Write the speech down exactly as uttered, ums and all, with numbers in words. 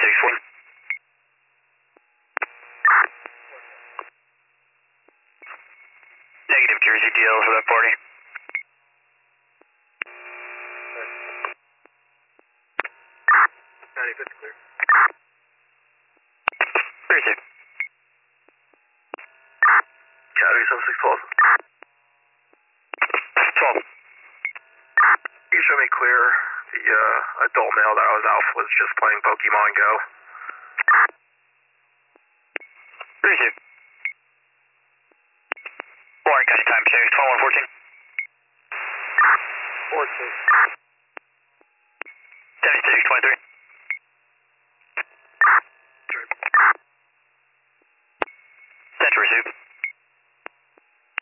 seventy-six one. Negative Jersey D L for that party. ninety-fifth clear. thirty-six. Academy seven six twelve. twelve. You show me clear. The uh, adult male that I was out was just playing Pokemon Go. thirty-six. Warren County time check, twenty-one fourteen. fourteen. seventy-six twenty-three.